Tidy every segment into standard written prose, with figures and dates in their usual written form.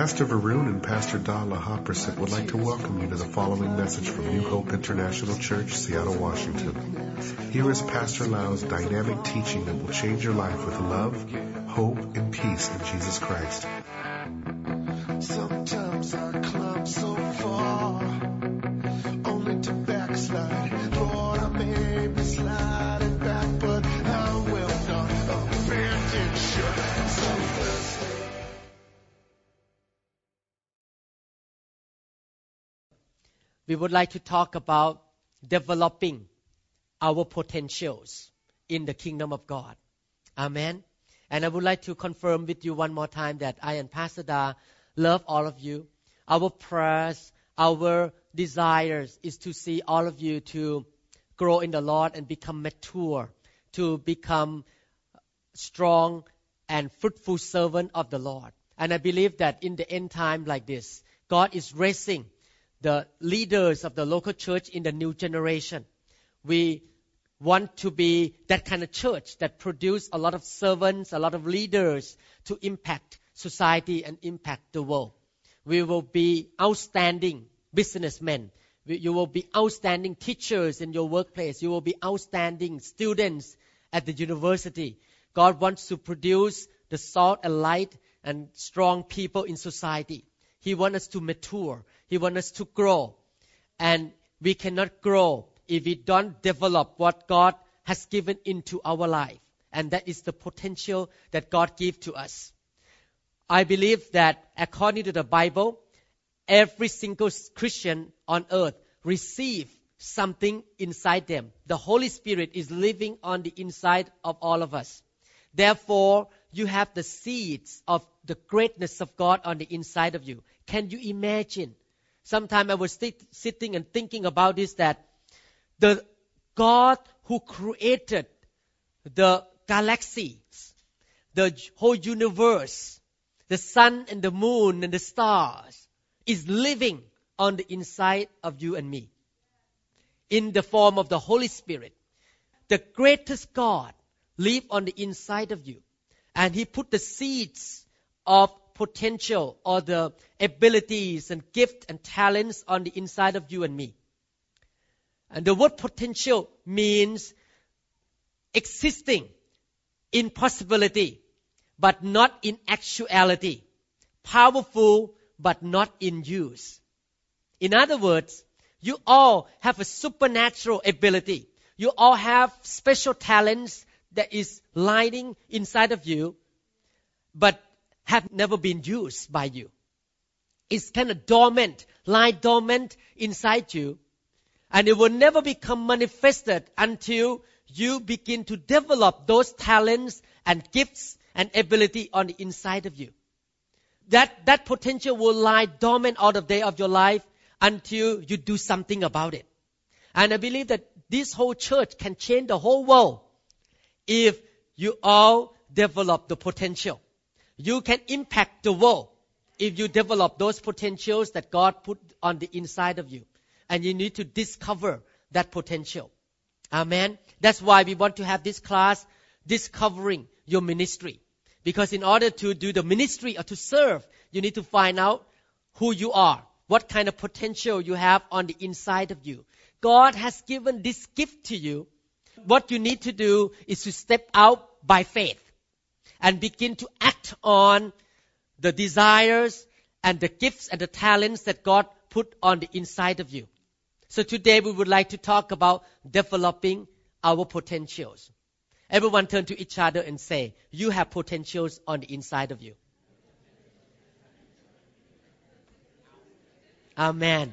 Pastor Varun and Pastor Dala Hoppersit would like to welcome you to the following message from New Hope International Church, Seattle, Washington. Here is Pastor Lau's dynamic teaching that will change your life with love, hope, and peace in Jesus Christ. Sometimes I climb so far, only to backslide. Lord, I may be sliding back, but I will not abandon you. So blessed. We would like to talk about developing our potentials in the kingdom of God. Amen. And I would like to confirm with you one more time that I and Pastor Da love all of you. Our prayers, our desires is to see all of you to grow in the Lord and become mature, to become strong and fruitful servant of the Lord. And I believe that in the end time like this, God is raising the leaders of the local church in the new generation. We want to be that kind of church that produce a lot of servants, a lot of leaders to impact society and impact the world. We will be outstanding businessmen. You will be outstanding teachers in your workplace. You will be outstanding students at the university. God wants to produce the salt and light and strong people in society. He wants us to mature. He wants us to grow. And we cannot grow if we don't develop what God has given into our life. And that is the potential that God gives to us. I believe that according to the Bible, every single Christian on earth receives something inside them. The Holy Spirit is living on the inside of all of us. Therefore, you have the seeds of the greatness of God on the inside of you. Can you imagine? Sometimes I was sitting and thinking about this, that the God who created the galaxies, the whole universe, the sun and the moon and the stars, is living on the inside of you and me in the form of the Holy Spirit. The greatest God lives on the inside of you. And He put the seeds of potential or the abilities and gifts and talents on the inside of you and me. And the word potential means existing in possibility, but not in actuality. Powerful, but not in use. In other words, you all have a supernatural ability. You all have special talents that is lying inside of you, but have never been used by you. It's kind of dormant, lie dormant inside you. And it will never become manifested until you begin to develop those talents and gifts and ability on the inside of you. That potential will lie dormant all the day of your life until you do something about it. And I believe that this whole church can change the whole world if you all develop the potential. You can impact the world if you develop those potentials that God put on the inside of you. And you need to discover that potential. Amen. That's why we want to have this class, discovering your ministry. Because in order to do the ministry or to serve, you need to find out who you are, what kind of potential you have on the inside of you. God has given this gift to you. What you need to do is to step out by faith and begin to act on the desires and the gifts and the talents that God put on the inside of you. So today we would like to talk about developing our potentials. Everyone turn to each other and say, you have potentials on the inside of you. Amen.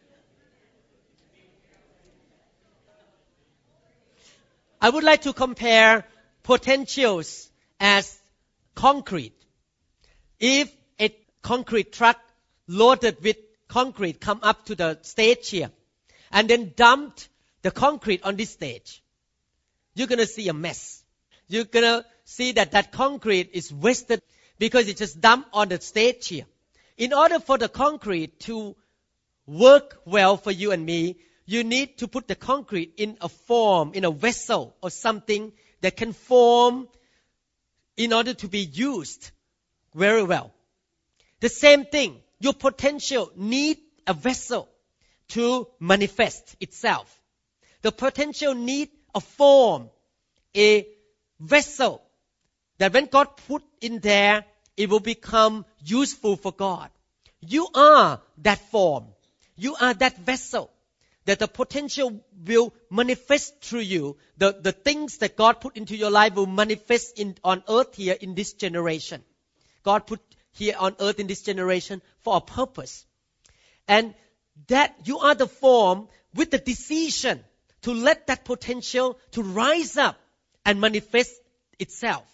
I would like to compare potentials as concrete. If a concrete truck loaded with concrete come up to the stage here and then dumped the concrete on this stage, you're going to see a mess. You're going to see that concrete is wasted because it's just dumped on the stage here. In order for the concrete to work well for you and me, you need to put the concrete in a form, in a vessel or something that can form in order to be used very well. The same thing, your potential need a vessel to manifest itself. The potential need a form, a vessel that when God put in there, it will become useful for God. You are that form. You are that vessel that the potential will manifest through you. The things that God put into your life will manifest on earth here in this generation. God put here on earth in this generation for a purpose. And that you are the form with the decision to let that potential to rise up and manifest itself.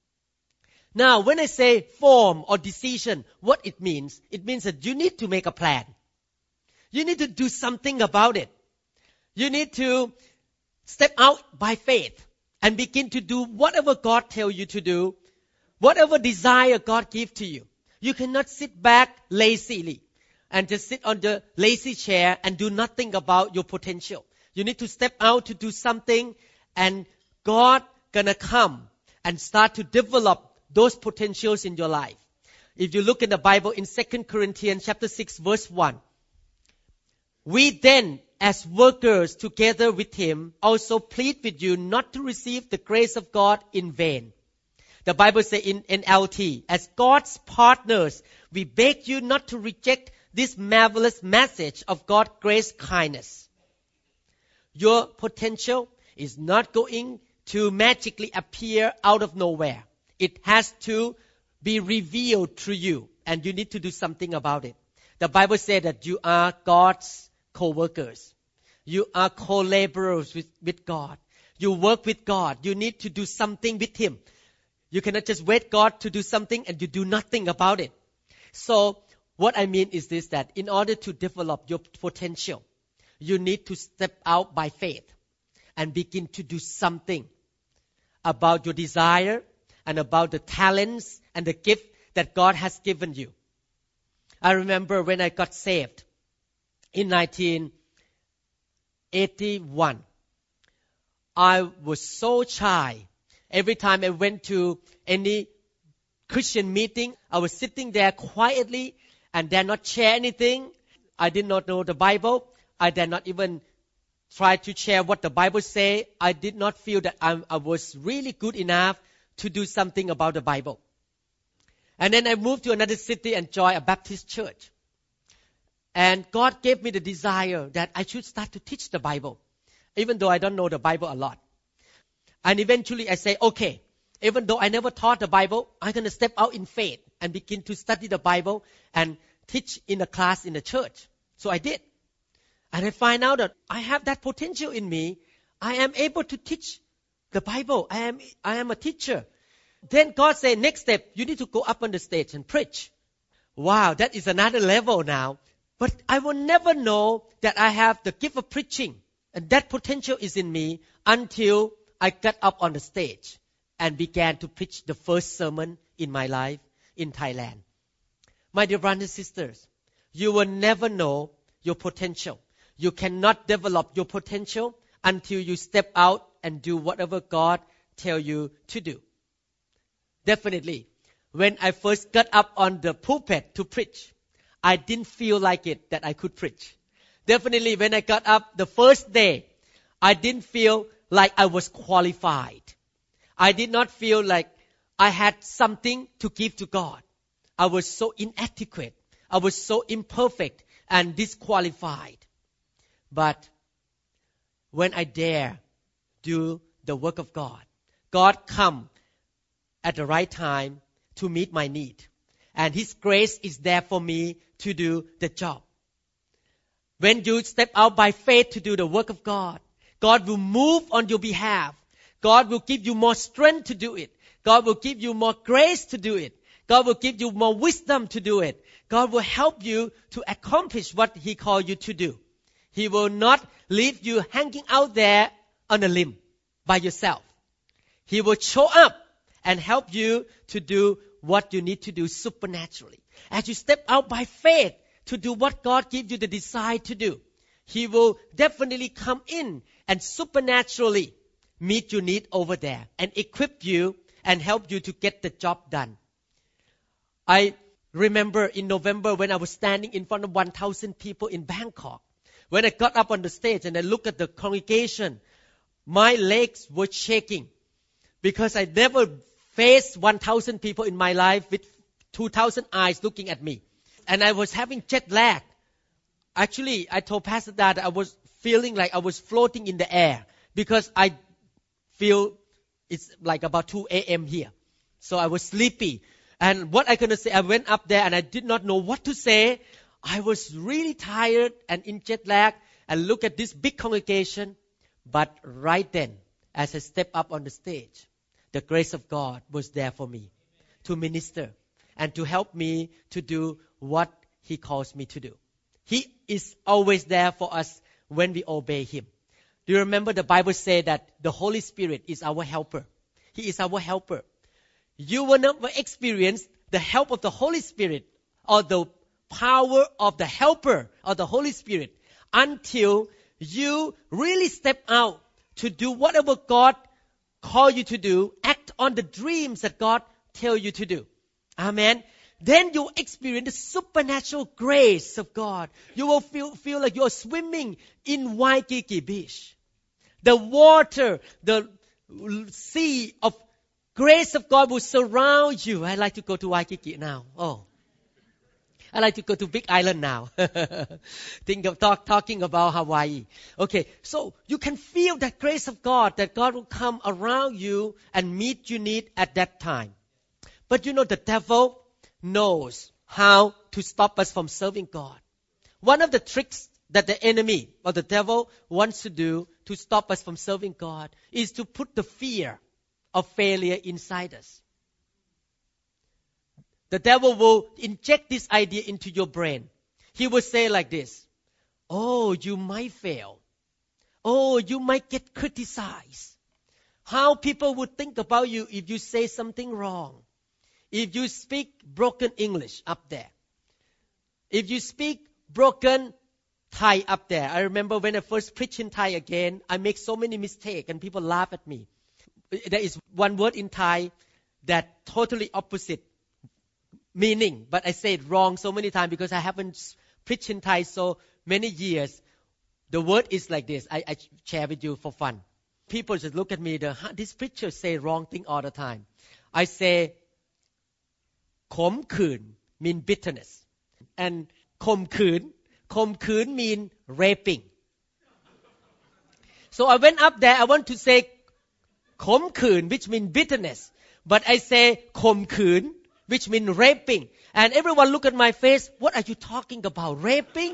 Now, when I say form or decision, what it means that you need to make a plan. You need to do something about it. You need to step out by faith and begin to do whatever God tells you to do, whatever desire God gives to you. You cannot sit back lazily and just sit on the lazy chair and do nothing about your potential. You need to step out to do something, and God gonna come and start to develop those potentials in your life. If you look in the Bible in 2 Corinthians chapter 6 verse 1, we then as workers together with him also plead with you not to receive the grace of God in vain. The Bible says in NLT, as God's partners, we beg you not to reject this marvelous message of God's grace kindness. Your potential is not going to magically appear out of nowhere. It has to be revealed through you, and you need to do something about it. The Bible says that you are God's co-workers. You are co-laborers with God. You work with God. You need to do something with Him. You cannot just wait God to do something and you do nothing about it. So what I mean is this, that in order to develop your potential, you need to step out by faith and begin to do something about your desire and about the talents and the gift that God has given you. I remember when I got saved in 1981. I was so shy. Every time I went to any Christian meeting, I was sitting there quietly and dare not share anything. I did not know the Bible. I did not even try to share what the Bible says. I did not feel that I was really good enough to do something about the Bible. And then I moved to another city and joined a Baptist church. And God gave me the desire that I should start to teach the Bible, even though I don't know the Bible a lot. And eventually I say, okay, even though I never taught the Bible, I'm going to step out in faith and begin to study the Bible and teach in a class in the church. So I did. And I find out that I have that potential in me. I am able to teach the Bible. I am a teacher. Then God said, next step, you need to go up on the stage and preach. Wow, that is another level now. But I will never know that I have the gift of preaching. And that potential is in me until I got up on the stage and began to preach the first sermon in my life in Thailand. My dear brothers and sisters, you will never know your potential. You cannot develop your potential until you step out and do whatever God tells you to do. Definitely, when I first got up on the pulpit to preach, I didn't feel like it that I could preach. Definitely, when I got up the first day, I didn't feel like I was qualified. I did not feel like I had something to give to God. I was so inadequate. I was so imperfect and disqualified. But when I dare do the work of God, God come at the right time to meet my need. And His grace is there for me to do the job. When you step out by faith to do the work of God, God will move on your behalf. God will give you more strength to do it. God will give you more grace to do it. God will give you more wisdom to do it. God will help you to accomplish what He called you to do. He will not leave you hanging out there on a limb by yourself. He will show up and help you to do what you need to do supernaturally. As you step out by faith to do what God gives you the desire to do, He will definitely come in and supernaturally meet your need over there and equip you and help you to get the job done. I remember in November when I was standing in front of 1,000 people in Bangkok. When I got up on the stage and I looked at the congregation, my legs were shaking because I never faced 1,000 people in my life with 2,000 eyes looking at me. And I was having jet lag. Actually, I told Pastor that I was feeling like I was floating in the air because I feel it's like about 2 a.m. here. So I was sleepy. And what I gonna say, I went up there and I did not know what to say. I was really tired and in jet lag and look at this big congregation. But right then, as I stepped up on the stage, the grace of God was there for me to minister and to help me to do what He calls me to do. He is always there for us when we obey Him. Do you remember the Bible says that the Holy Spirit is our helper? He is our helper. You will never experience the help of the Holy Spirit or the power of the helper of the Holy Spirit until you really step out to do whatever God call you to do, act on the dreams that God tell you to do. Amen. Then you experience the supernatural grace of God. You will feel like you are swimming in Waikiki Beach. The water, the sea of grace of God will surround you. I like to go to Waikiki now. Oh, I like to go to Big Island now. Think of talking about Hawaii. Okay, so you can feel that grace of God, that God will come around you and meet your need at that time. But you know, the devil knows how to stop us from serving God. One of the tricks that the enemy or the devil wants to do to stop us from serving God is to put the fear of failure inside us. The devil will inject this idea into your brain. He will say like this, oh, you might fail. Oh, you might get criticized. How people would think about you if you say something wrong. If you speak broken English up there. If you speak broken Thai up there. I remember when I first preached in Thai again, I make so many mistakes and people laugh at me. There is one word in Thai that totally opposite meaning, but I say it wrong so many times because I haven't preached in Thai so many years. The word is like this. I share with you for fun. People just look at me, this preacher say wrong thing all the time. I say, ขมขื่น mean bitterness. And ข่มขืน mean raping. So I went up there, I want to say ขมขื่น which mean bitterness. But I say ข่มขืน which mean raping. And everyone look at my face, what are you talking about? Raping?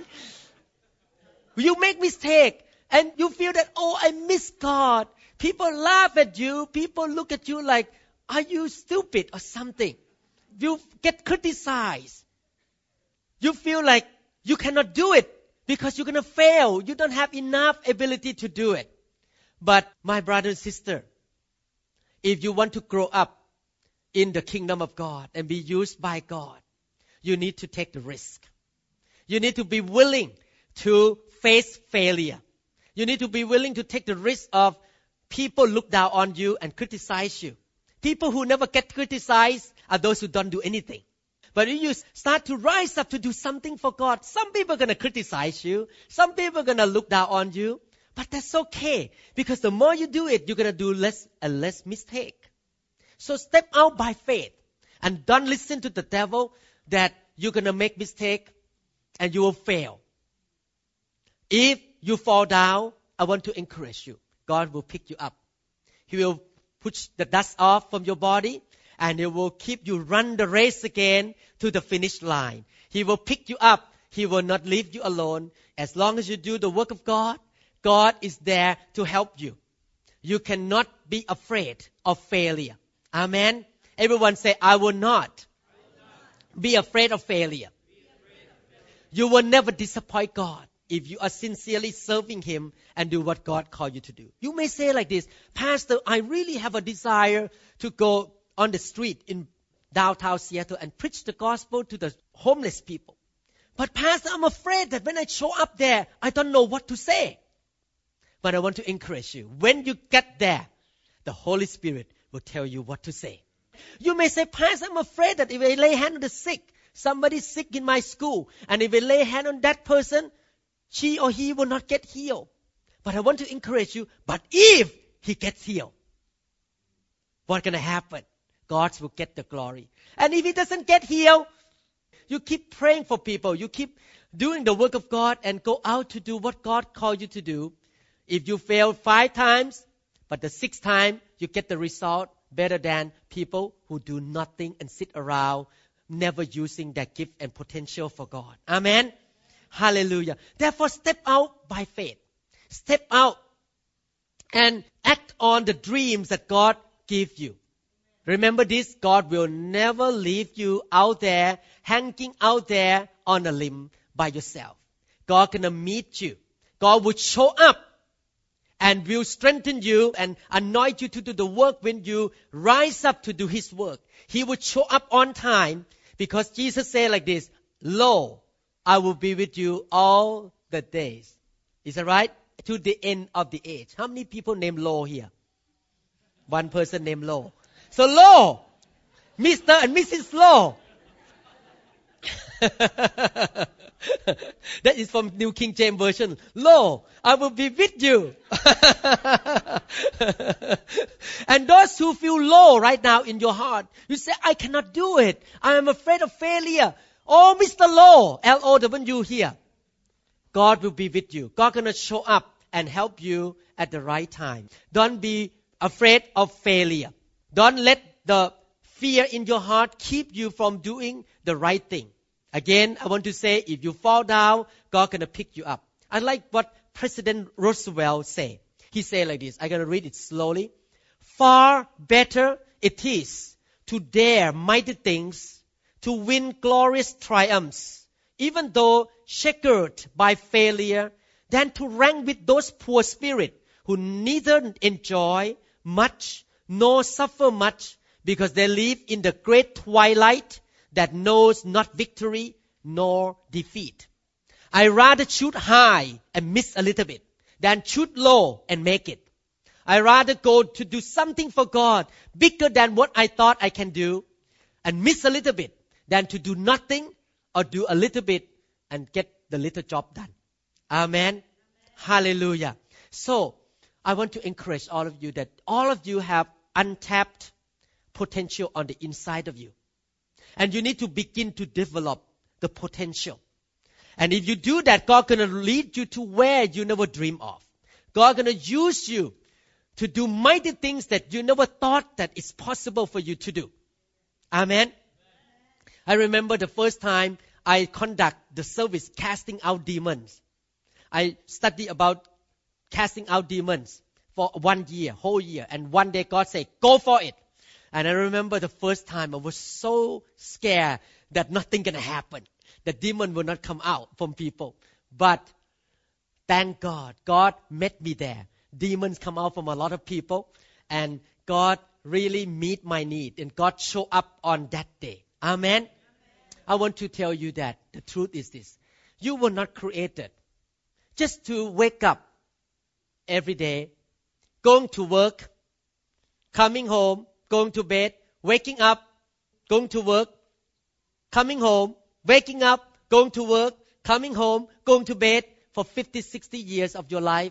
You make mistake. And you feel that, oh, I miss God. People laugh at you. People look at you like, are you stupid or something? You get criticized. You feel like you cannot do it because you're going to fail. You don't have enough ability to do it. But my brother and sister, if you want to grow up in the kingdom of God and be used by God, you need to take the risk. You need to be willing to face failure. You need to be willing to take the risk of people look down on you and criticize you. People who never get criticized are those who don't do anything. But if you start to rise up to do something for God, some people are going to criticize you. Some people are going to look down on you. But that's okay. Because the more you do it, you're going to do less and less mistake. So step out by faith. And don't listen to the devil that you're going to make mistake and you will fail. If you fall down, I want to encourage you. God will pick you up. He will push the dust off from your body and He will keep you run the race again to the finish line. He will pick you up. He will not leave you alone. As long as you do the work of God, God is there to help you. You cannot be afraid of failure. Amen. Everyone say, I will not be afraid of failure. You will never disappoint God if you are sincerely serving Him and do what God called you to do. You may say like this, Pastor, I really have a desire to go on the street in downtown Seattle and preach the gospel to the homeless people. But Pastor, I'm afraid that when I show up there, I don't know what to say. But I want to encourage you. When you get there, the Holy Spirit will tell you what to say. You may say, Pastor, I'm afraid that if I lay hand on the sick, Somebody sick in my school, and if we lay hand on that person, she or he will not get healed. But I want to encourage you, but if he gets healed, what's going to happen? God will get the glory. And if he doesn't get healed, you keep praying for people. You keep doing the work of God and go out to do what God called you to do. If you fail 5 times, but the 6th time, you get the result better than people who do nothing and sit around, never using their gift and potential for God. Amen? Hallelujah. Therefore, step out by faith. Step out and act on the dreams that God gave you. Remember this, God will never leave you out there, hanging out there on a limb by yourself. God gonna meet you. God will show up and will strengthen you and anoint you to do the work when you rise up to do His work. He will show up on time because Jesus said like this, Lo, I will be with you all the days. Is that right? To the end of the age. How many people named Lo here? One person named Lo. So Lo, Mr. and Mrs. Lo. That is from New King James Version. Lo, I will be with you. And those who feel low right now in your heart, you say, I cannot do it. I am afraid of failure. Oh, Mr. Low, L-O-W here. God will be with you. God gonna show up and help you at the right time. Don't be afraid of failure. Don't let the fear in your heart keep you from doing the right thing. Again, I want to say, if you fall down, God gonna pick you up. I like what President Roosevelt said. He said like this. I'm gonna read it slowly. Far better it is to dare mighty things, to win glorious triumphs, even though checkered by failure, than to rank with those poor spirits who neither enjoy much nor suffer much, because they live in the great twilight that knows not victory nor defeat. I rather shoot high and miss a little bit than shoot low and make it. I rather go to do something for God bigger than what I thought I can do and miss a little bit than to do nothing or do a little bit and get the little job done. Amen. Hallelujah. So, I want to encourage all of you that all of you have untapped potential on the inside of you. And you need to begin to develop the potential. And if you do that, God gonna lead you to where you never dream of. God gonna use you to do mighty things that you never thought that it's possible for you to do. Amen. I remember the first time I conduct the service casting out demons. I studied about casting out demons for 1 year, whole year. And one day God said, go for it. And I remember the first time I was so scared that nothing gonna happen. The demon will not come out from people. But thank God, God met me there. Demons come out from a lot of people. And God really meet my need. And God show up on that day. Amen. I want to tell you that the truth is this. You were not created just to wake up every day, going to work, coming home, going to bed, waking up, going to work, coming home, waking up, going to work, coming home, going to bed for 50, 60 years of your life.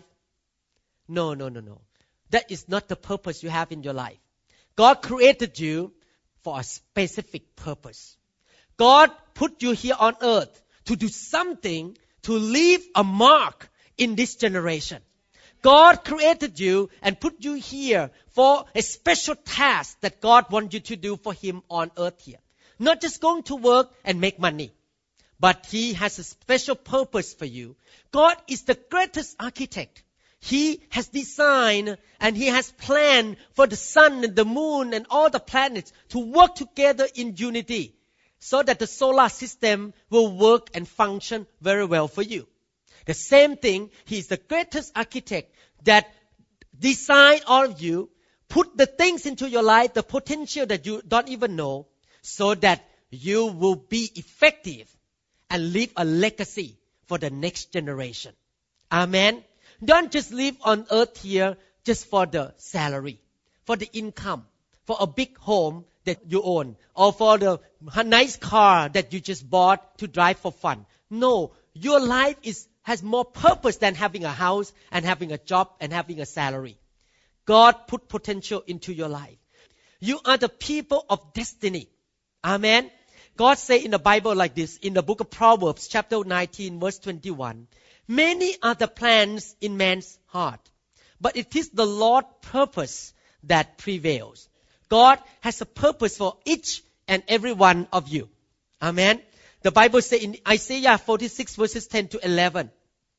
No. That is not the purpose you have in your life. God created you for a specific purpose. God put you here on earth to do something, to leave a mark in this generation. God created you and put you here for a special task that God wants you to do for Him on earth here. Not just going to work and make money, but He has a special purpose for you. God is the greatest architect. He has designed and He has planned for the sun and the moon and all the planets to work together in unity so that the solar system will work and function very well for you. The same thing, He is the greatest architect that designed all of you, put the things into your life, the potential that you don't even know, so that you will be effective and leave a legacy for the next generation. Amen. Don't just live on earth here just for the salary, for the income, for a big home that you own, or for the nice car that you just bought to drive for fun. No, your life has more purpose than having a house and having a job and having a salary. God put potential into your life. You are the people of destiny. Amen. God say in the Bible like this, in the book of Proverbs, chapter 19, verse 21, many are the plans in man's heart, but it is the Lord's purpose that prevails. God has a purpose for each and every one of you. Amen. The Bible says in Isaiah 46, verses 10 to 11,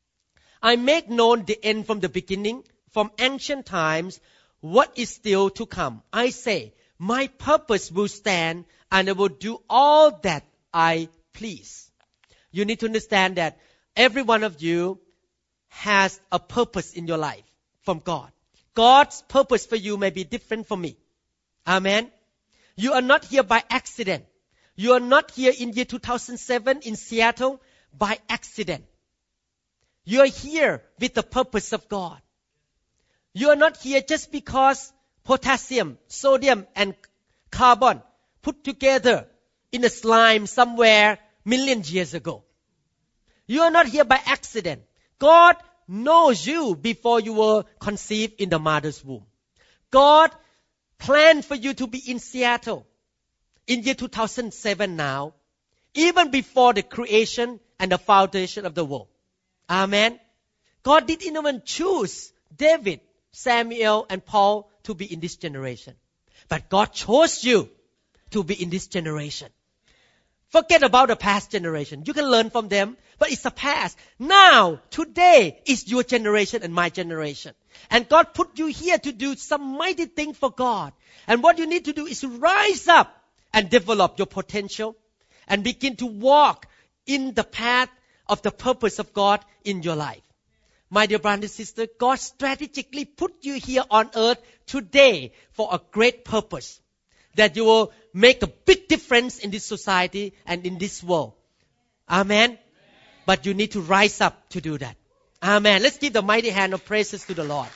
I make known the end from the beginning, from ancient times, what is still to come. I say, my purpose will stand, and I will do all that I please. You need to understand that every one of you has a purpose in your life from God. God's purpose for you may be different from me. Amen. You are not here by accident. You are not here in year 2007 in Seattle by accident. You are here with the purpose of God. You are not here just because potassium, sodium, and carbon put together in a slime somewhere millions years ago. You are not here by accident. God knows you before you were conceived in the mother's womb. God planned for you to be in Seattle in year 2007 now, even before the creation and the foundation of the world. Amen. God didn't even choose David, Samuel, and Paul to be in this generation. But God chose you to be in this generation. Forget about the past generation. You can learn from them, but it's the past. Now, today is your generation and my generation. And God put you here to do some mighty thing for God. And what you need to do is rise up and develop your potential and begin to walk in the path of the purpose of God in your life. My dear brother and sister, God strategically put you here on earth today for a great purpose. That you will make a big difference in this society and in this world. Amen. But you need to rise up to do that. Amen. Let's give the mighty hand of praises to the Lord.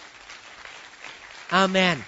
Amen.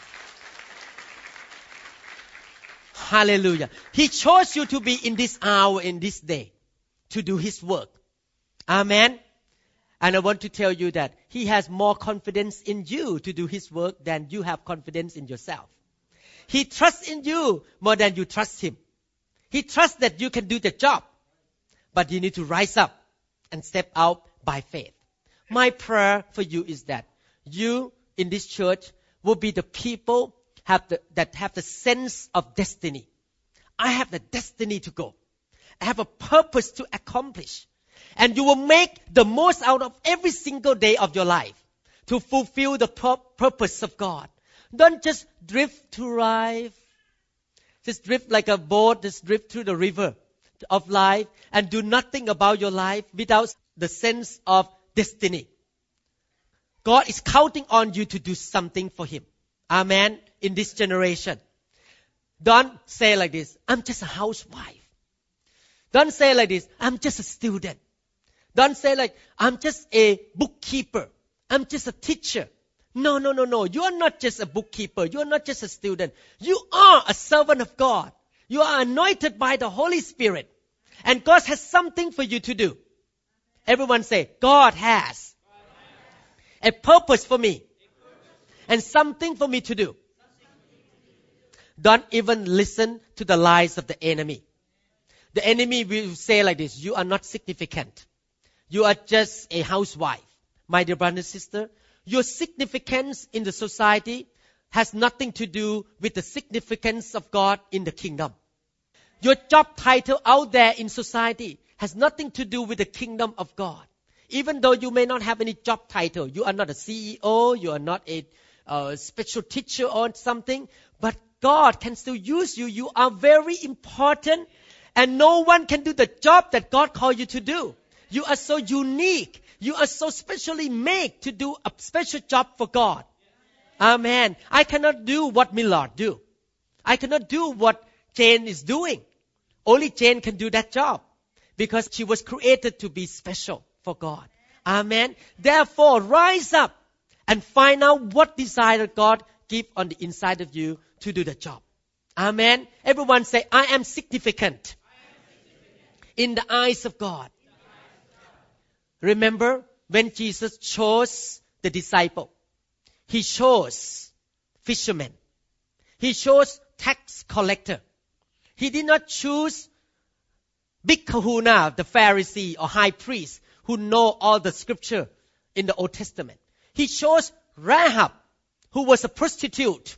Hallelujah. He chose you to be in this hour, in this day, to do His work. Amen. And I want to tell you that He has more confidence in you to do His work than you have confidence in yourself. He trusts in you more than you trust Him. He trusts that you can do the job. But you need to rise up and step out by faith. My prayer for you is that you in this church will be the people that have the sense of destiny. I have the destiny to go. I have a purpose to accomplish. And you will make the most out of every single day of your life to fulfill the purpose of God. Don't just drift to life. Just drift like a boat, just drift through the river of life and do nothing about your life without the sense of destiny. God is counting on you to do something for Him. Amen. In this generation. Don't say like this, I'm just a housewife. Don't say like this, I'm just a student. Don't say like, I'm just a bookkeeper. I'm just a teacher. No. You are not just a bookkeeper. You are not just a student. You are a servant of God. You are anointed by the Holy Spirit. And God has something for you to do. Everyone say, God has a purpose for me. And something for me to do. Don't even listen to the lies of the enemy. The enemy will say like this, you are not significant. You are just a housewife. My dear brother and sister, your significance in the society has nothing to do with the significance of God in the kingdom. Your job title out there in society has nothing to do with the kingdom of God. Even though you may not have any job title, you are not a CEO, you are not a special teacher or something, but God can still use you. You are very important and no one can do the job that God called you to do. You are so unique. You are so specially made to do a special job for God. Amen. I cannot do what Millard do. I cannot do what Jane is doing. Only Jane can do that job because she was created to be special for God. Amen. Therefore, rise up and find out what desire God give on the inside of you to do the job. Amen. Everyone say, I am significant in the eyes of God. Remember when Jesus chose the disciple, He chose fishermen. He chose tax collector. He did not choose big kahuna, the Pharisee or high priest who know all the scripture in the Old Testament. He chose Rahab, who was a prostitute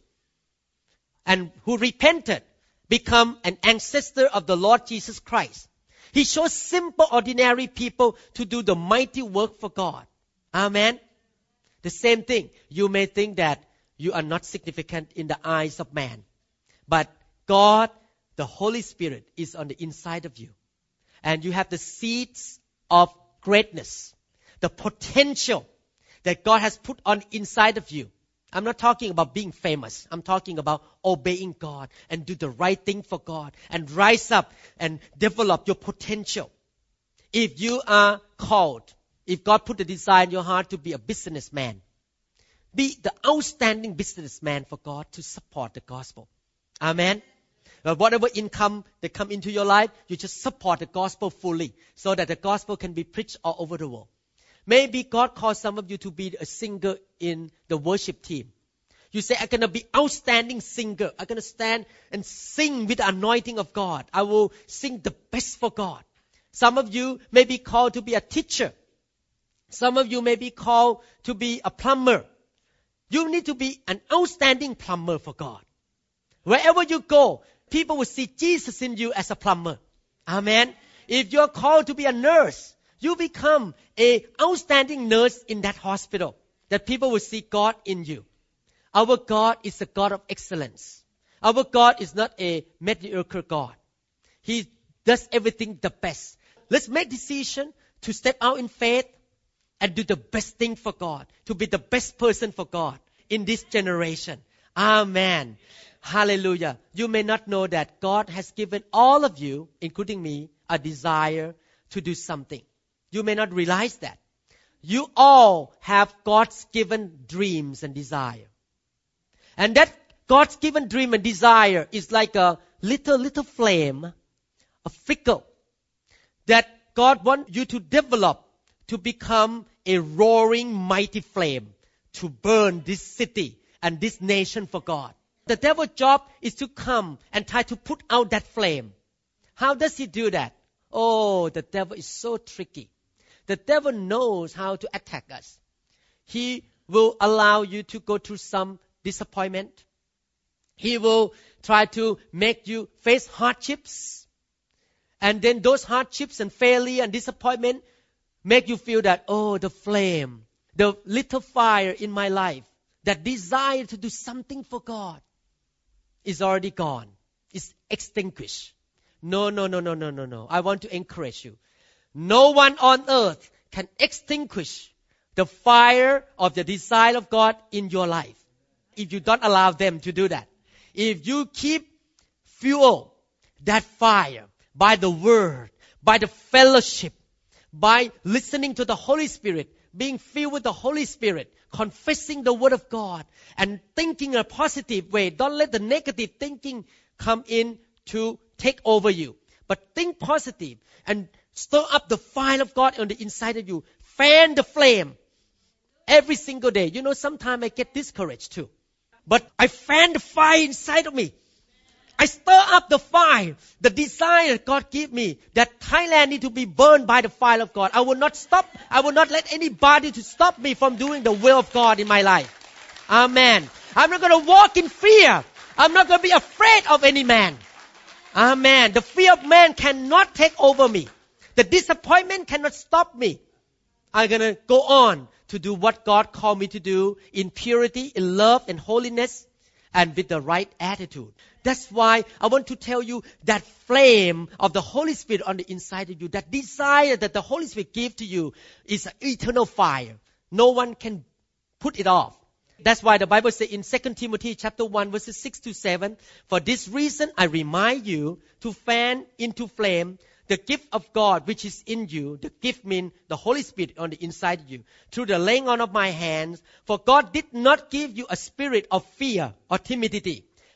and who repented, become an ancestor of the Lord Jesus Christ. He chose simple, ordinary people to do the mighty work for God. Amen. The same thing. You may think that you are not significant in the eyes of man. But God, the Holy Spirit, is on the inside of you. And you have the seeds of greatness, the potential that God has put on inside of you. I'm not talking about being famous. I'm talking about obeying God and do the right thing for God and rise up and develop your potential. If you are called, if God put the desire in your heart to be a businessman, be the outstanding businessman for God to support the gospel. Amen. Whatever income that come into your life, you just support the gospel fully so that the gospel can be preached all over the world. Maybe God calls some of you to be a singer in the worship team. You say, I'm going to be outstanding singer. I'm going to stand and sing with the anointing of God. I will sing the best for God. Some of you may be called to be a teacher. Some of you may be called to be a plumber. You need to be an outstanding plumber for God. Wherever you go, people will see Jesus in you as a plumber. Amen. If you're called to be a nurse, you become an outstanding nurse in that hospital, that people will see God in you. Our God is a God of excellence. Our God is not a mediocre God. He does everything the best. Let's make decision to step out in faith and do the best thing for God, to be the best person for God in this generation. Amen. Hallelujah. You may not know that God has given all of you, including me, a desire to do something. You may not realize that. You all have God's given dreams and desire. And that God's given dream and desire is like a little flame, a fickle, that God wants you to develop to become a roaring mighty flame to burn this city and this nation for God. The devil's job is to come and try to put out that flame. How does he do that? Oh, the devil is so tricky. The devil knows how to attack us. He will allow you to go through some disappointment. He will try to make you face hardships. And then those hardships and failure and disappointment make you feel that, oh, the flame, the little fire in my life, that desire to do something for God is already gone. It's extinguished. No. I want to encourage you. No one on earth can extinguish the fire of the desire of God in your life if you don't allow them to do that. If you keep fuel that fire by the word, by the fellowship, by listening to the Holy Spirit, being filled with the Holy Spirit, confessing the word of God, and thinking in a positive way. Don't let the negative thinking come in to take over you. But think positive and stir up the fire of God on the inside of you. Fan the flame every single day. You know, sometimes I get discouraged too. But I fan the fire inside of me. I stir up the fire, the desire God gave me, that Thailand need to be burned by the fire of God. I will not stop. I will not let anybody to stop me from doing the will of God in my life. Amen. I'm not going to walk in fear. I'm not going to be afraid of any man. Amen. The fear of man cannot take over me. The disappointment cannot stop me. I'm going to go on to do what God called me to do in purity, in love and holiness, and with the right attitude. That's why I want to tell you that flame of the Holy Spirit on the inside of you, that desire that the Holy Spirit gives to you is an eternal fire. No one can put it off. That's why the Bible says in 2 Timothy chapter 1 verses 6 to 7, for this reason I remind you to fan into flame the gift of God which is in you. The gift means the Holy Spirit on the inside of you. Through the laying on of my hands, for God did not give you a spirit of fear or timidity,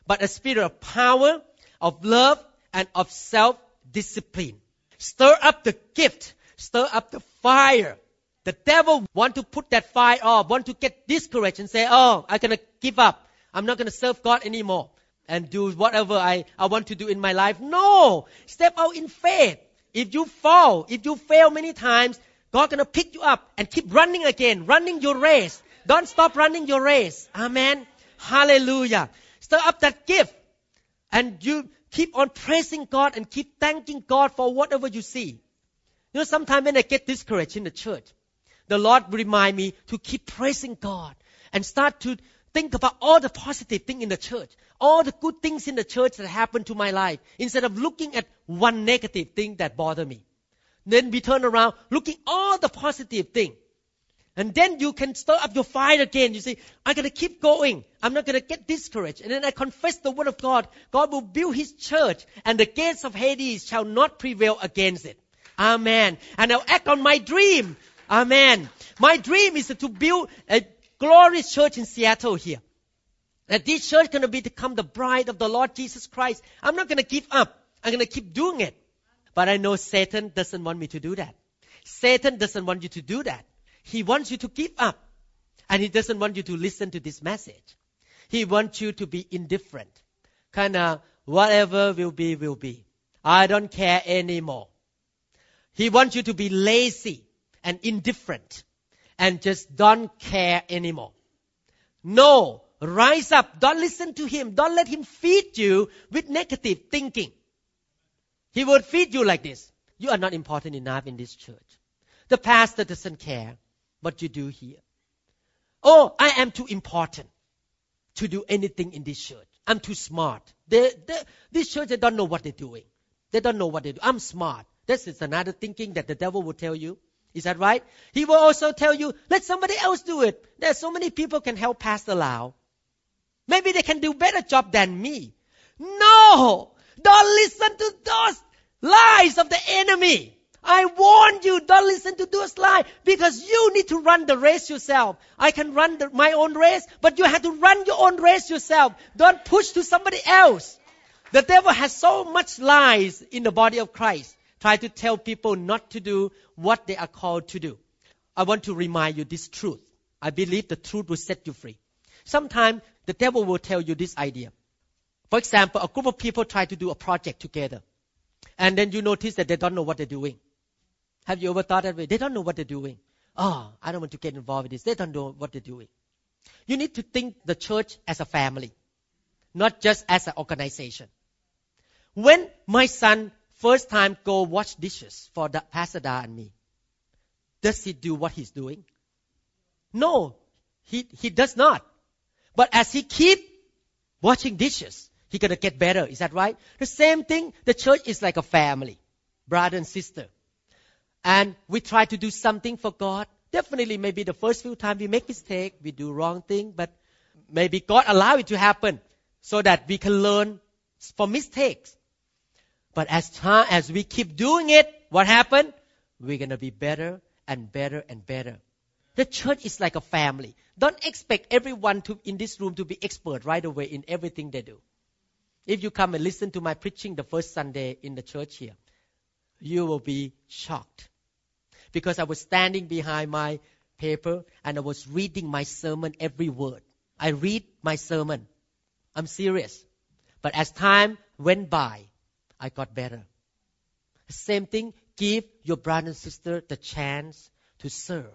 but a spirit of power, of love, and of self-discipline. Stir up the gift. Stir up the fire. The devil want to put that fire off, want to get discouraged and say, oh, I'm going to give up. I'm not going to serve God anymore and do whatever I want to do in my life. No! Step out in faith. If you fall, if you fail many times, God's going to pick you up and keep running again, running your race. Don't stop running your race. Amen. Hallelujah. Stir up that gift. And you keep on praising God and keep thanking God for whatever you see. You know, sometimes when I get discouraged in the church, the Lord remind me to keep praising God and start to think about all the positive things in the church, all the good things in the church that happened to my life, instead of looking at one negative thing that bothered me. Then we turn around, looking all the positive things. And then you can stir up your fire again. You say, I'm going to keep going. I'm not going to get discouraged. And then I confess the word of God. God will build His church, and the gates of Hades shall not prevail against it. Amen. And I'll act on my dream. Amen. My dream is to build a glorious church in Seattle here. That this church is going to become the bride of the Lord Jesus Christ. I'm not going to give up. I'm going to keep doing it. But I know Satan doesn't want me to do that. Satan doesn't want you to do that. He wants you to give up. And he doesn't want you to listen to this message. He wants you to be indifferent. Kind of, whatever will be, will be. I don't care anymore. He wants you to be lazy and indifferent and just don't care anymore. No, rise up. Don't listen to him. Don't let him feed you with negative thinking. He would feed you like this. You are not important enough in this church. The pastor doesn't care what you do here. Oh, I am too important to do anything in this church. I'm too smart. This church, they don't know what they're doing. They don't know what they do. I'm smart. This is another thinking that the devil will tell you. Is that right? He will also tell you, let somebody else do it. There are so many people can help Pastor Lau. Maybe they can do better job than me. No! Don't listen to those lies of the enemy. I warn you, don't listen to those lies, because you need to run the race yourself. I can run my own race, but you have to run your own race yourself. Don't push to somebody else. The devil has so much lies in the body of Christ. Try to tell people not to do what they are called to do. I want to remind you this truth. I believe the truth will set you free. Sometimes the devil will tell you this idea. For example, a group of people try to do a project together. And then you notice that they don't know what they're doing. Have you ever thought that way? They don't know what they're doing. Oh, I don't want to get involved in this. They don't know what they're doing. You need to think the church as a family, not just as an organization. When my son first time go wash dishes for Pastor Da and me, does he do what he's doing? No, he does not. But as he keep washing dishes, he's going to get better. Is that right? The same thing, the church is like a family, brother and sister. And we try to do something for God. Definitely, maybe the first few times we make mistake, we do wrong thing, but maybe God allow it to happen so that we can learn from mistakes. But as we keep doing it, what happened? We're going to be better and better and better. The church is like a family. Don't expect everyone in this room to be expert right away in everything they do. If you come and listen to my preaching the first Sunday in the church here, you will be shocked. Because I was standing behind my paper and I was reading my sermon every word. I read my sermon. I'm serious. But as time went by, I got better. Same thing, give your brother and sister the chance to serve.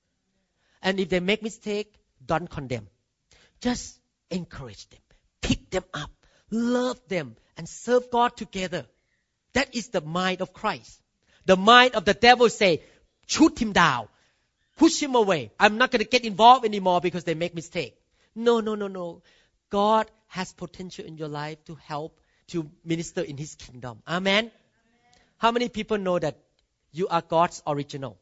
And if they make mistake, don't condemn. Just encourage them. Pick them up. Love them. And serve God together. That is the mind of Christ. The mind of the devil say, shoot him down. Push him away. I'm not going to get involved anymore because they make mistake. No. God has potential in your life to help to minister in His kingdom. Amen? How many people know that you are God's original?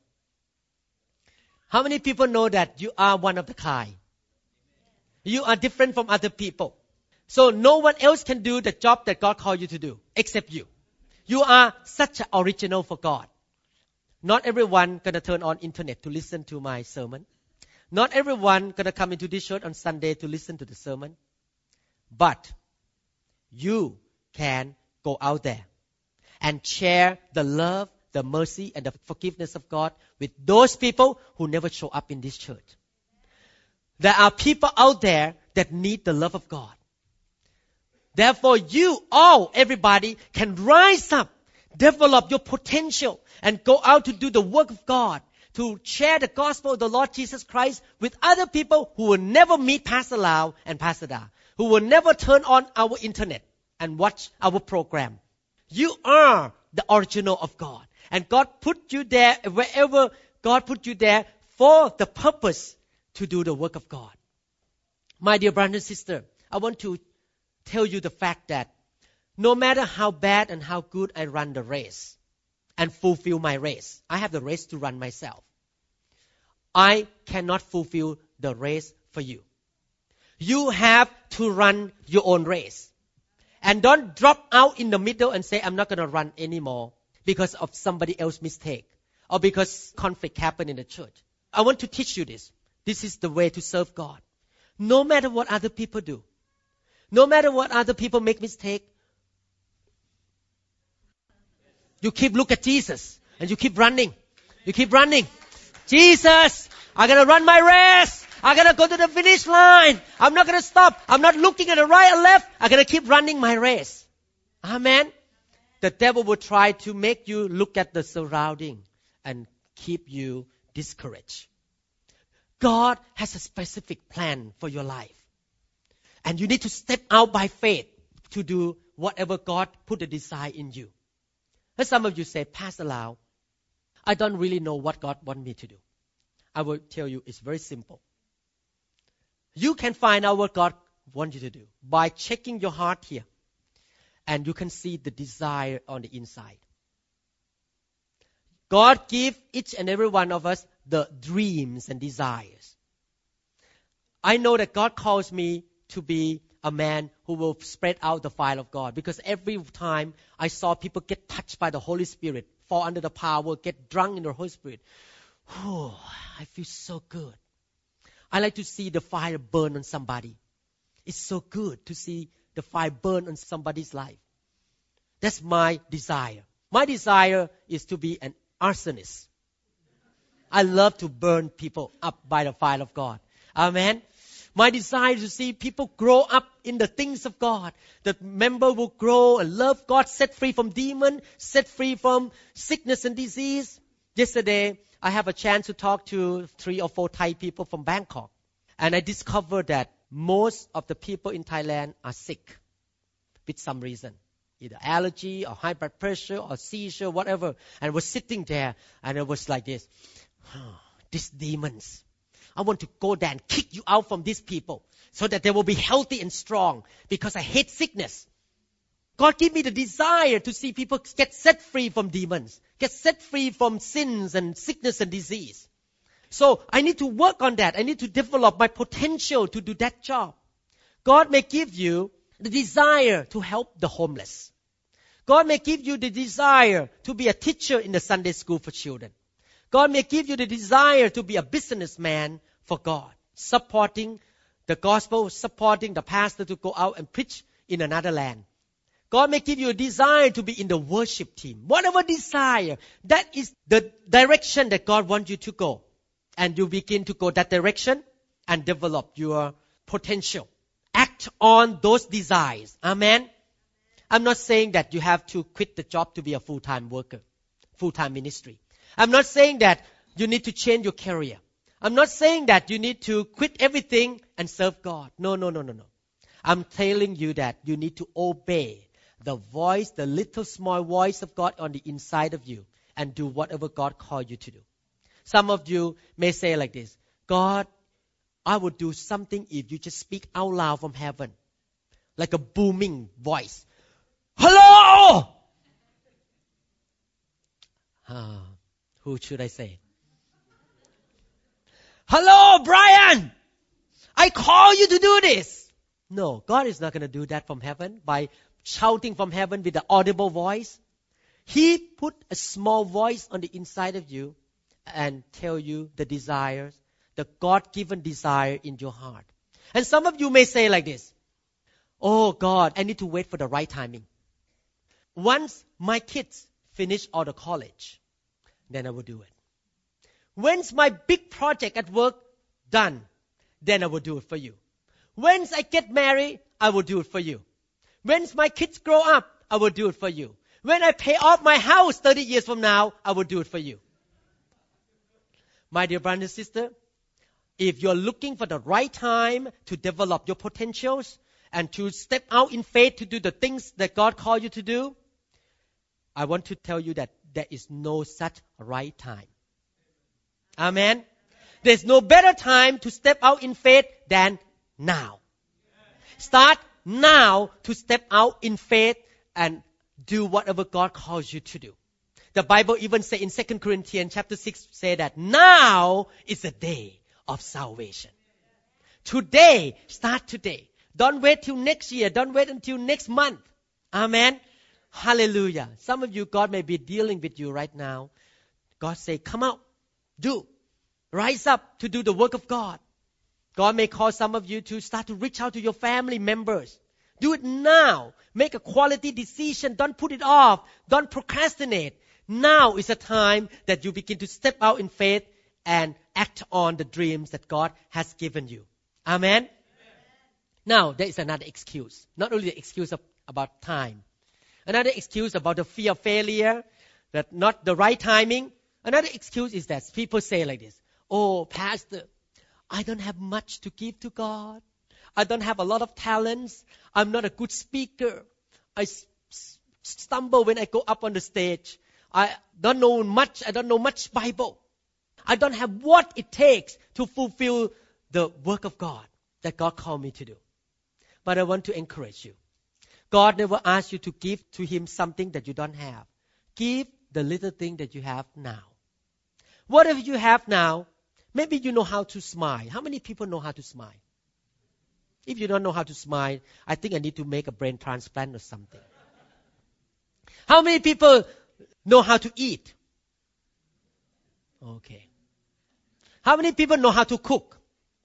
How many people know that you are one of the kind? You are different from other people. So no one else can do the job that God called you to do except you. You are such an original for God. Not everyone gonna turn on internet to listen to my sermon. Not everyone gonna come into this church on Sunday to listen to the sermon. But you can go out there and share the love, the mercy, and the forgiveness of God with those people who never show up in this church. There are people out there that need the love of God. Therefore, you all, everybody, can rise up, develop your potential, and go out to do the work of God, to share the gospel of the Lord Jesus Christ with other people who will never meet Pastor Lau and Pastor Da, who will never turn on our internet and watch our program. You are the original of God. And God put you there, wherever God put you there, for the purpose to do the work of God. My dear brother and sister, I want to tell you the fact that no matter how bad and how good I run the race and fulfill my race, I have the race to run myself. I cannot fulfill the race for you. You have to run your own race. And don't drop out in the middle and say, I'm not going to run anymore because of somebody else's mistake or because conflict happened in the church. I want to teach you this. This is the way to serve God. No matter what other people do, no matter what other people make mistake, you keep look at Jesus and you keep running. You keep running. Jesus, I'm going to run my race. I'm going to go to the finish line. I'm not going to stop. I'm not looking at the right or left. I'm going to keep running my race. Amen. The devil will try to make you look at the surrounding and keep you discouraged. God has a specific plan for your life. And you need to step out by faith to do whatever God put a desire in you. And some of you say, Pastor Lau, I don't really know what God wants me to do. I will tell you, it's very simple. You can find out what God wants you to do by checking your heart here. And you can see the desire on the inside. God gives each and every one of us the dreams and desires. I know that God calls me to be a man who will spread out the fire of God, because every time I saw people get touched by the Holy Spirit, fall under the power, get drunk in the Holy Spirit, I feel so good. I like to see the fire burn on somebody. It's so good to see the fire burn on somebody's life. That's my desire. My desire is to be an arsonist. I love to burn people up by the fire of God. Amen. My desire is to see people grow up in the things of God. The member will grow and love God, set free from demon, set free from sickness and disease. Yesterday, I have a chance to talk to 3 or 4 Thai people from Bangkok. And I discovered that most of the people in Thailand are sick with some reason. Either allergy or high blood pressure or seizure, whatever. And I was sitting there and it was like this. These demons. I want to go there and kick you out from these people so that they will be healthy and strong, because I hate sickness. God give me the desire to see people get set free from demons, get set free from sins and sickness and disease. So I need to work on that. I need to develop my potential to do that job. God may give you the desire to help the homeless. God may give you the desire to be a teacher in the Sunday school for children. God may give you the desire to be a businessman for God, supporting the gospel, supporting the pastor to go out and preach in another land. God may give you a desire to be in the worship team. Whatever desire, that is the direction that God wants you to go. And you begin to go that direction and develop your potential. Act on those desires. Amen. I'm not saying that you have to quit the job to be a full-time worker, full-time ministry. I'm not saying that you need to change your career. I'm not saying that you need to quit everything and serve God. No. I'm telling you that you need to obey the voice, the little small voice of God on the inside of you, and do whatever God called you to do. Some of you may say like this, God, I would do something if you just speak out loud from heaven, like a booming voice. Hello! Who should I say? Hello, Brian! I call you to do this. No, God is not going to do that from heaven by shouting from heaven with an audible voice. He put a small voice on the inside of you and tell you the desires, the God-given desire in your heart. And some of you may say like this, Oh God, I need to wait for the right timing. Once my kids finish all the college, then I will do it. When's my big project at work done, then I will do it for you. Once I get married, I will do it for you. Once my kids grow up, I will do it for you. When I pay off my house 30 years from now, I will do it for you. My dear brother and sister, if you're looking for the right time to develop your potentials and to step out in faith to do the things that God called you to do, I want to tell you that there is no such right time. Amen. There's no better time to step out in faith than now. Start now to step out in faith and do whatever God calls you to do. The Bible even says in 2 Corinthians chapter 6 say that now is the day of salvation. Today, start today. Don't wait till next year. Don't wait until next month. Amen. Hallelujah. Some of you, God may be dealing with you right now. God say, come out. Do. Rise up to do the work of God. God may call some of you to start to reach out to your family members. Do it now. Make a quality decision. Don't put it off. Don't procrastinate. Now is a time that you begin to step out in faith and act on the dreams that God has given you. Amen? Now, there is another excuse. Not only the excuse about time. Another excuse about the fear of failure, that not the right timing. Another excuse is that people say like this, oh, Pastor, I don't have much to give to God. I don't have a lot of talents. I'm not a good speaker. I stumble when I go up on the stage. I don't know much. I don't know much Bible. I don't have what it takes to fulfill the work of God that God called me to do. But I want to encourage you. God never asked you to give to Him something that you don't have. Give the little thing that you have now. Whatever you have now, maybe you know how to smile. How many people know how to smile? If you don't know how to smile, I think I need to make a brain transplant or something. How many people know how to eat? Okay. How many people know how to cook?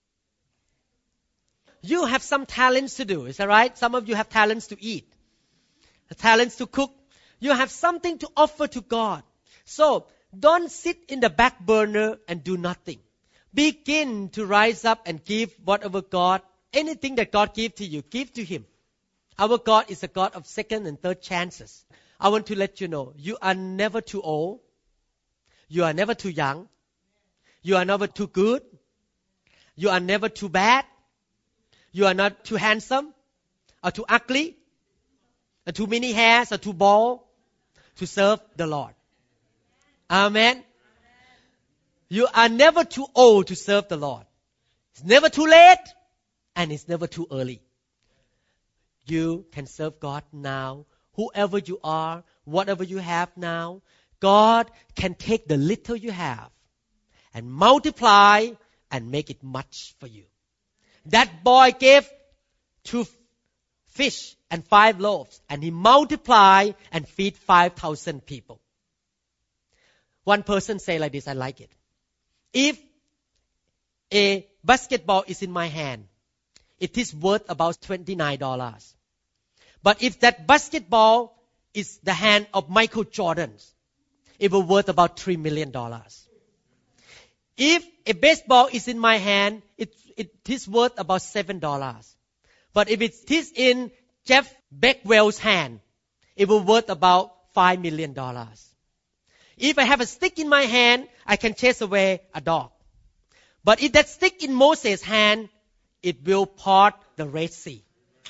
You have some talents to do, is that right? Some of you have talents to eat, talents to cook. You have something to offer to God. So, don't sit in the back burner and do nothing. Begin to rise up and give whatever God, anything that God gives to you, give to Him. Our God is a God of second and third chances. I want to let you know, you are never too old. You are never too young. You are never too good. You are never too bad. You are not too handsome or too ugly or too many hairs or too bald to serve the Lord. Amen. You are never too old to serve the Lord. It's never too late and it's never too early. You can serve God now. Whoever you are, whatever you have now, God can take the little you have and multiply and make it much for you. That boy gave 2 fish and 5 loaves, and he multiplied and feed 5,000 people. One person say like this, I like it. If a basketball is in my hand, it is worth about $29. But if that basketball is the hand of Michael Jordan, it will worth about $3 million. If a baseball is in my hand, it is worth about $7. But if it is in Jeff Beckwell's hand, it will worth about $5 million. If I have a stick in my hand, I can chase away a dog. But if that stick in Moses' hand, it will part the Red Sea.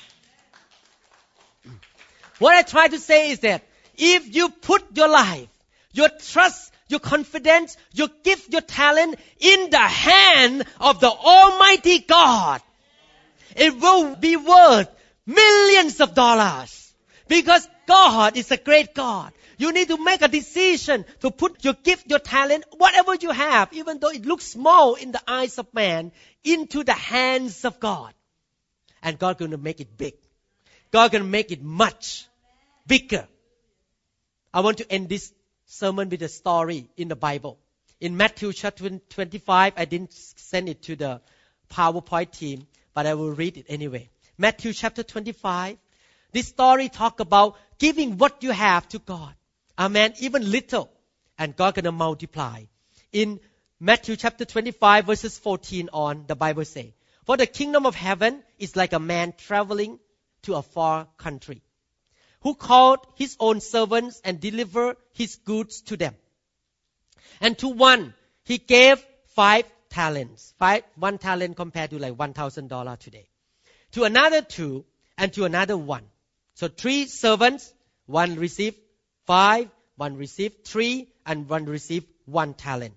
What I try to say is that if you put your life, your trust, your confidence, your gift, your talent in the hand of the Almighty God, it will be worth millions of dollars. Because God is a great God. You need to make a decision to put your gift, your talent, whatever you have, even though it looks small in the eyes of man, into the hands of God. And God's going to make it big. God's going to make it much bigger. I want to end this sermon with a story in the Bible. In Matthew chapter 25, I didn't send it to the PowerPoint team, but I will read it anyway. Matthew chapter 25. This story talk about giving what you have to God. Amen. Even little. And God gonna multiply. In Matthew chapter 25 verses 14 on, the Bible say, "For the kingdom of heaven is like a man traveling to a far country, who called his own servants and delivered his goods to them. And to one he gave 5 talents." 1 talent compared to like $1,000 today. To another 2, and to another 1. So 3 servants, 1 received 5, 1 received 3, and 1 received 1 talent.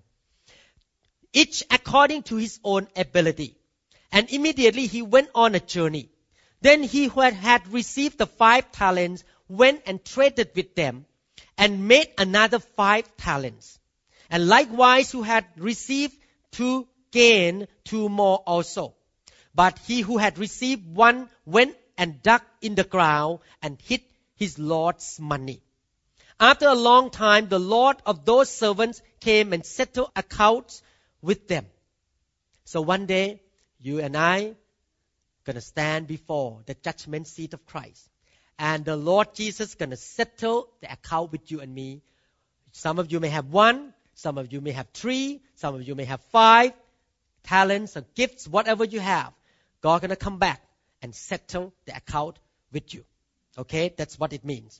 Each according to his own ability. And immediately he went on a journey. Then he who had received the 5 talents went and traded with them and made another 5 talents. And likewise who had received 2 gained 2 more also. But he who had received 1 went and dug in the ground and hid his Lord's money. After a long time, the Lord of those servants came and settled accounts with them. So one day, you and I gonna stand before the judgment seat of Christ. And the Lord Jesus gonna settle the account with you and me. Some of you may have 1, some of you may have 3, some of you may have 5 talents or gifts, whatever you have. God gonna come back and settle the account with you. Okay, that's what it means.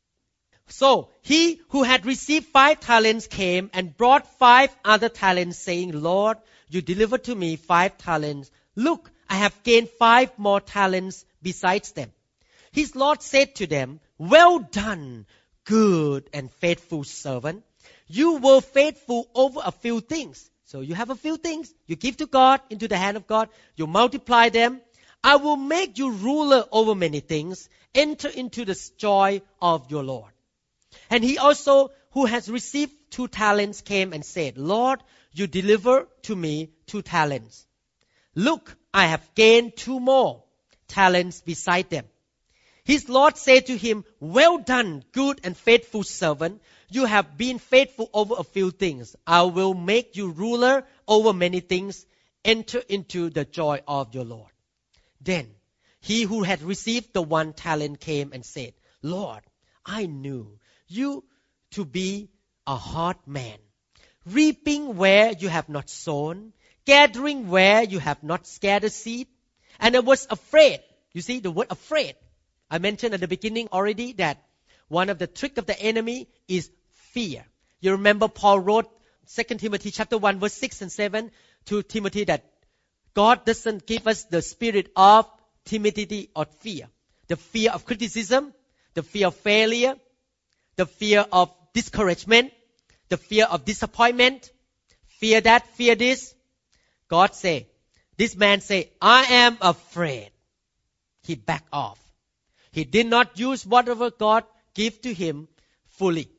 So he who had received 5 talents came and brought 5 other talents, saying, "Lord, you delivered to me 5 talents. Look, I have gained 5 more talents besides them." His Lord said to them, "Well done, good and faithful servant. You were faithful over a few things." So you have a few things. You give to God, into the hand of God. You multiply them. "I will make you ruler over many things. Enter into the joy of your Lord." And he also, who has received 2 talents, came and said, "Lord, you deliver to me 2 talents. Look, I have gained 2 more talents beside them." His Lord said to him, "Well done, good and faithful servant. You have been faithful over a few things. I will make you ruler over many things. Enter into the joy of your Lord." Then he who had received the 1 talent came and said, "Lord, I knew you to be a hard man, reaping where you have not sown, gathering where you have not scattered seed. And I was afraid." You see the word afraid. I mentioned at the beginning already that one of the tricks of the enemy is fear. You remember Paul wrote 2 Timothy chapter 1 verse 6 and 7 to Timothy that God doesn't give us the spirit of timidity or fear. The fear of criticism, the fear of failure, the fear of discouragement, the fear of disappointment, fear that, fear this. God say, this man say, "I am afraid." He backed off. He did not use whatever God gave to him fully.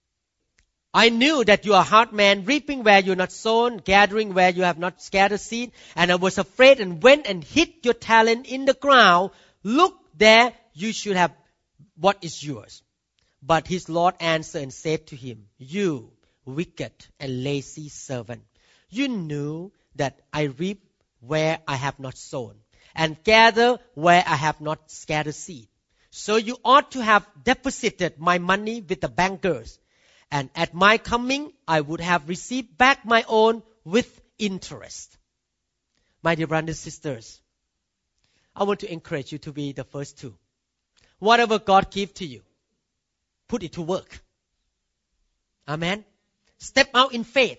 "I knew that you are a hard man, reaping where you are not sown, gathering where you have not scattered seed. And I was afraid and went and hid your talent in the ground. Look, there you should have what is yours." But his Lord answered and said to him, "You wicked and lazy servant, you knew that I reap where I have not sown, and gather where I have not scattered seed. So you ought to have deposited my money with the bankers, and at my coming I would have received back my own with interest." My dear brothers and sisters, I want to encourage you to be the first 2. Whatever God gives to you, put it to work. Amen. Step out in faith.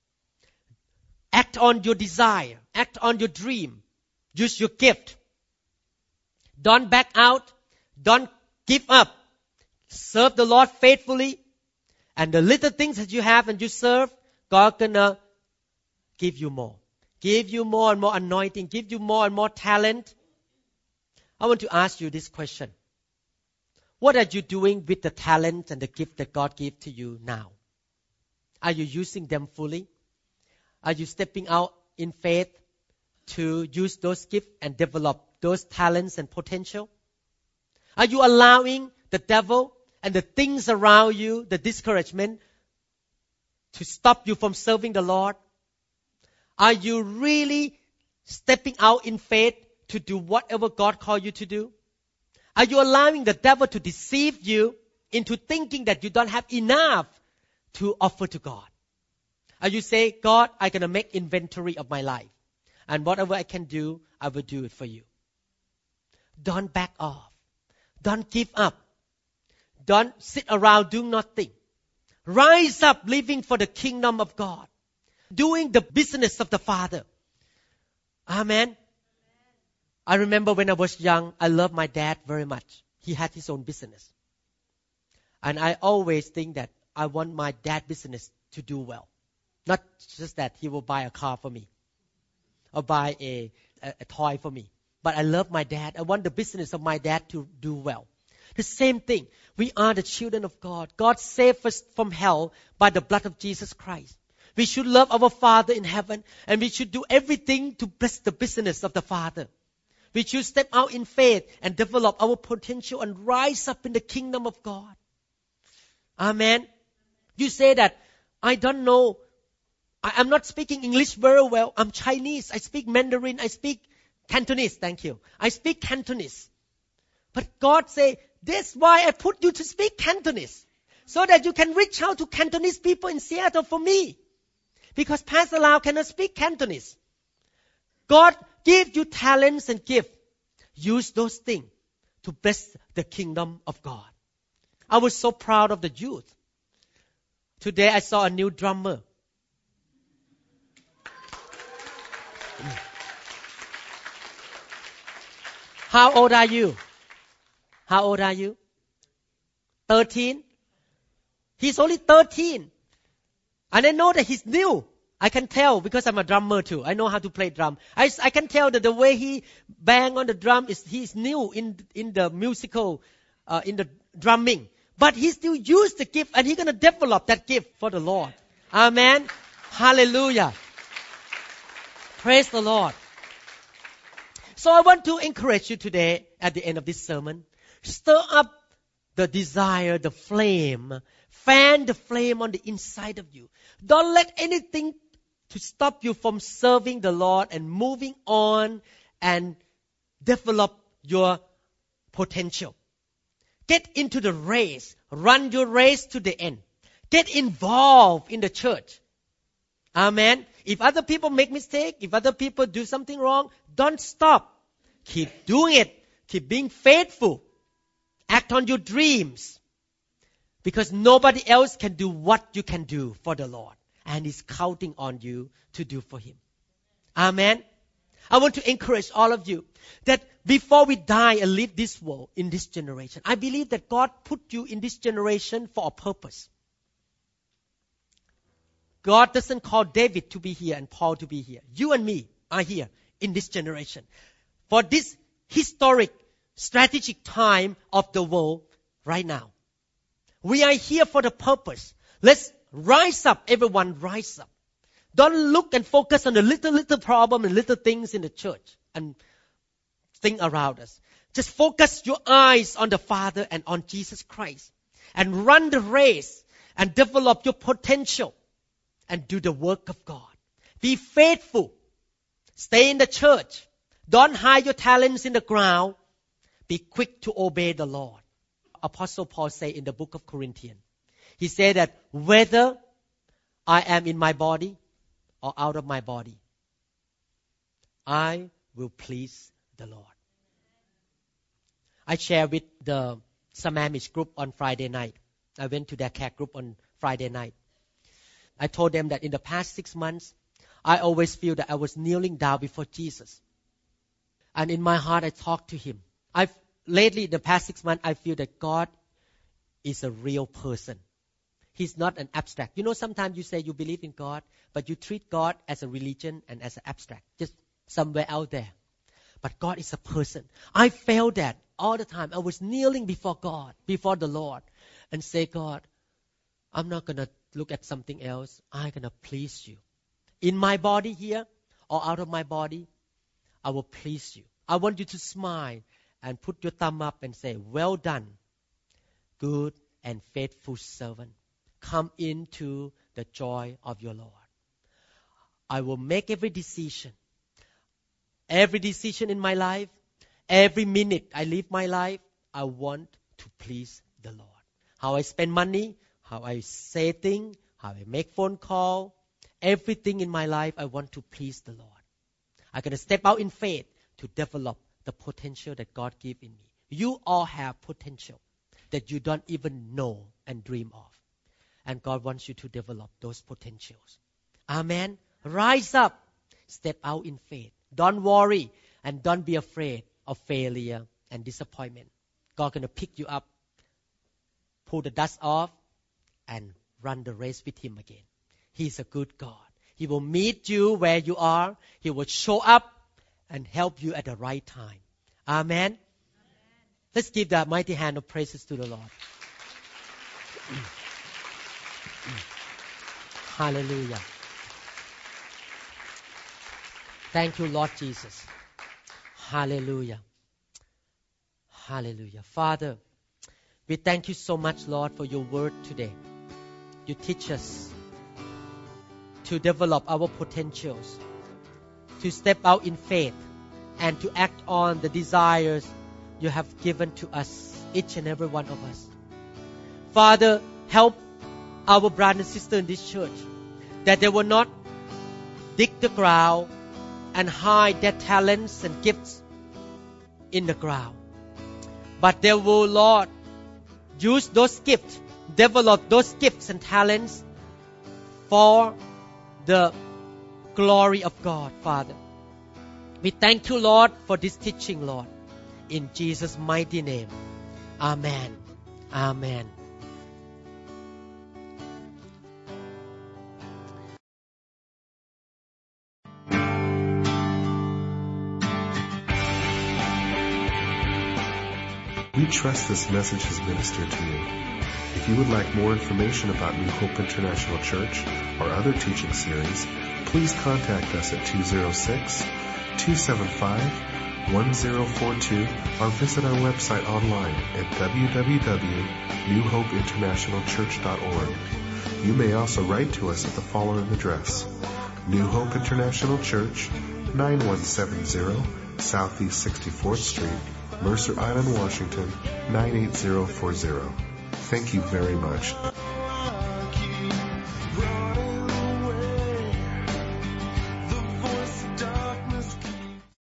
Act on your desire. Act on your dream. Use your gift. Don't back out. Don't give up. Serve the Lord faithfully. And the little things that you have and you serve, God gonna give you more. Give you more and more anointing. Give you more and more talent. I want to ask you this question. What are you doing with the talent and the gift that God gave to you now? Are you using them fully? Are you stepping out in faith to use those gifts and develop those talents and potential? Are you allowing the devil and the things around you, the discouragement, to stop you from serving the Lord? Are you really stepping out in faith to do whatever God called you to do? Are you allowing the devil to deceive you into thinking that you don't have enough to offer to God? Are you saying, God, I'm going to make inventory of my life, and whatever I can do, I will do it for you? Don't back off. Don't give up. Don't sit around doing nothing. Rise up living for the kingdom of God, doing the business of the Father. Amen. I remember when I was young, I loved my dad very much. He had his own business. And I always think that I want my dad's business to do well. Not just that he will buy a car for me or buy a toy for me. But I love my dad. I want the business of my dad to do well. The same thing. We are the children of God. God saved us from hell by the blood of Jesus Christ. We should love our Father in heaven, and we should do everything to bless the business of the Father. We should step out in faith and develop our potential and rise up in the kingdom of God. Amen. You say that, I don't know. I'm not speaking English very well. I'm Chinese. I speak Mandarin. I speak Cantonese. Thank you. I speak Cantonese. But God say, that's why I put you to speak Cantonese, so that you can reach out to Cantonese people in Seattle for me. Because Pastor Lau cannot speak Cantonese. God give you talents and gift. Use those things to bless the kingdom of God. I was so proud of the youth. Today I saw a new drummer. How old are you? How old are you? 13? He's only 13. And I know that he's new. I can tell because I'm a drummer too. I know how to play drum. I can tell that the way he bang on the drum he's new in the musical, in the drumming. But he still used the gift, and he's going to develop that gift for the Lord. Amen. Hallelujah. Praise the Lord. So I want to encourage you today at the end of this sermon. Stir up the desire, the flame. Fan the flame on the inside of you. Don't let anything to stop you from serving the Lord and moving on and develop your potential. Get into the race. Run your race to the end. Get involved in the church. Amen. If other people make mistakes, if other people do something wrong, don't stop. Keep doing it. Keep being faithful. Act on your dreams. Because nobody else can do what you can do for the Lord. And He's counting on you to do for Him. Amen. I want to encourage all of you that before we die and leave this world in this generation, I believe that God put you in this generation for a purpose. God doesn't call David to be here and Paul to be here. You and me are here in this generation. For this historic, strategic time of the world right now. We are here for the purpose. Let's rise up. Everyone rise up. Don't look and focus on the little problem and little things in the church and things around us. Just focus your eyes on the Father and on Jesus Christ. And run the race and develop your potential and do the work of God. Be faithful. Stay in the church. Don't hide your talents in the ground. Be quick to obey the Lord. Apostle Paul said in the book of Corinthians, he said that whether I am in my body or out of my body, I will please the Lord. I shared with the Sammamish group on Friday night. I went to their care group on Friday night. I told them that in the past 6 months, I always feel that I was kneeling down before Jesus. And in my heart, I talked to Him. Lately, in the past 6 months, I feel that God is a real person. He's not an abstract. You know, sometimes you say you believe in God, but you treat God as a religion and as an abstract, just somewhere out there. But God is a person. I felt that all the time. I was kneeling before God, before the Lord, and say, God, I'm not going to look at something else. I'm going to please you. In my body here or out of my body, I will please you. I want you to smile and put your thumb up and say, well done, good and faithful servant. Come into the joy of your Lord. I will make every decision every decision in my life, every minute I live my life, I want to please the Lord. How I spend money, how I say things, how I make phone call, everything in my life, I want to please the Lord. I'm going to step out in faith to develop the potential that God gave in me. You all have potential that you don't even know and dream of. And God wants you to develop those potentials. Amen. Rise up. Step out in faith. Don't worry and don't be afraid of failure and disappointment. God's going to pick you up, pull the dust off, and run the race with Him again. He's a good God. He will meet you where you are. He will show up and help you at the right time. Amen. Let's give that mighty hand of praises to the Lord. Hallelujah. Thank you, Lord Jesus. Hallelujah. Hallelujah. Father, we thank you so much, Lord, for your word today. You teach us to develop our potentials, to step out in faith, and to act on the desires you have given to us, each and every one of us. Father, help our brother and sister in this church that they will not dig the ground and hide their talents and gifts in the ground, but they will, Lord, use those gifts, develop those gifts and talents for the glory of God, Father. We thank you, Lord, for this teaching, Lord. In Jesus' mighty name. Amen. Amen. We trust this message has ministered to you. If you would like more information about New Hope International Church or other teaching series, please contact us at 206-275-1042 or visit our website online at www.newhopeinternationalchurch.org. You may also write to us at the following address: New Hope International Church, 9170 Southeast 64th Street, Mercer Island, Washington, 98040. Thank you very much.